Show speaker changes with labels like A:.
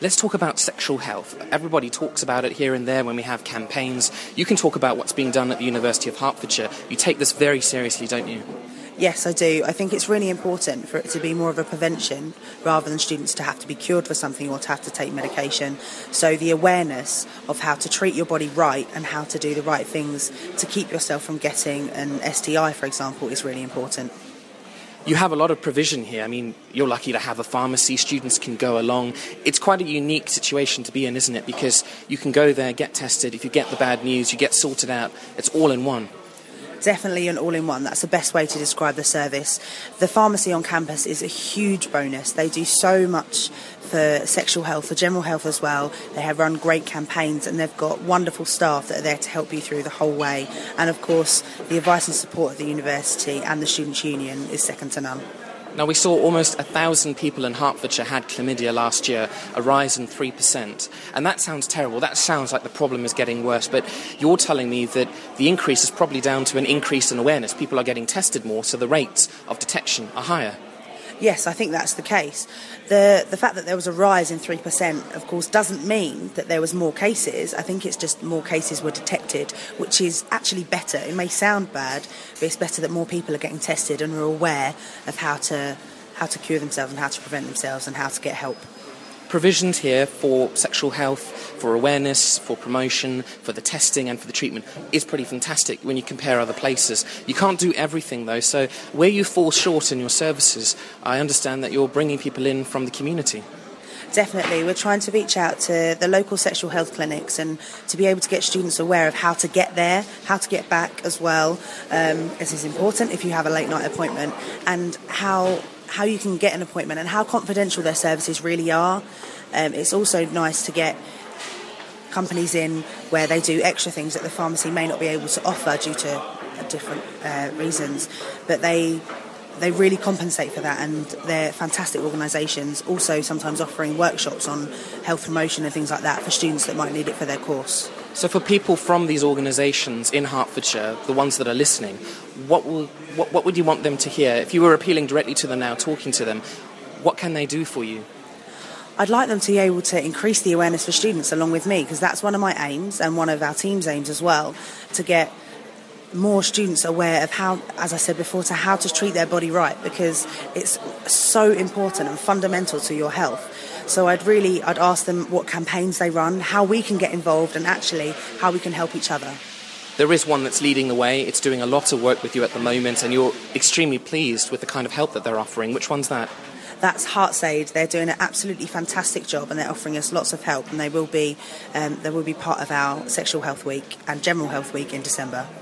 A: Let's talk about sexual health. Everybody talks about it here and there when we have campaigns. You can talk about what's being done at the University of Hertfordshire. You take this very seriously, don't you?
B: Yes, I do. I think it's really important for it to be more of a prevention rather than students to have to be cured for something or to have to take medication. So the awareness of how to treat your body right and how to do the right things to keep yourself from getting an STI, for example, is really important.
A: You have a lot of provision here. I mean, you're lucky to have a pharmacy. Students can go along. It's quite a unique situation to be in, isn't it? Because you can go there, get tested. If you get the bad news, you get sorted out. It's all in one.
B: Definitely an all-in-one. That's the best way to describe the service. The pharmacy on campus is a huge bonus. They do so much for sexual health, for general health as well. They have run great campaigns and they've got wonderful staff that are there to help you through the whole way. And of course, the advice and support of the university and the Students' Union is second to none.
A: Now, we saw almost 1,000 people in Hertfordshire had chlamydia last year, a rise in 3%. And that sounds terrible. That sounds like the problem is getting worse. But you're telling me that the increase is probably down to an increase in awareness. People are getting tested more, so the rates of detection are higher.
B: Yes, I think that's the case. The fact that there was a rise in 3%, of course, doesn't mean that there was more cases. I think it's just more cases were detected, which is actually better. It may sound bad, but it's better that more people are getting tested and are aware of how to cure themselves and how to prevent themselves and how to get help.
A: Provisions here for sexual health, for awareness, for promotion, for the testing and for the treatment is pretty fantastic when you compare other places. You can't do everything though, so where you fall short in your services, I understand that you're bringing people in from the community.
B: Definitely. We're trying to reach out to the local sexual health clinics and to be able to get students aware of how to get there, how to get back as well. This is important if you have a late night appointment, and how you can get an appointment and how confidential their services really are. It's also nice to get companies in where they do extra things that the pharmacy may not be able to offer due to different reasons, but they really compensate for that, and they're fantastic organisations, also sometimes offering workshops on health promotion and things like that for students that might need it for their course.
A: So for people from these organisations in Hertfordshire, the ones that are listening, what would you want them to hear? If you were appealing directly to them now, talking to them, what can they do for you?
B: I'd like them to be able to increase the awareness for students along with me, because that's one of my aims and one of our team's aims as well, to get more students aware of how, as I said before, to how to treat their body right, because it's so important and fundamental to your health. So I'd ask them what campaigns they run, how we can get involved, and actually how we can help each other.
A: There is one that's leading the way. It's doing a lot of work with you at the moment, and you're extremely pleased with the kind of help that they're offering. Which one's that?
B: That's HeartSaid. They're doing an absolutely fantastic job, and they're offering us lots of help, and they will be part of our Sexual Health Week and General Health Week in December.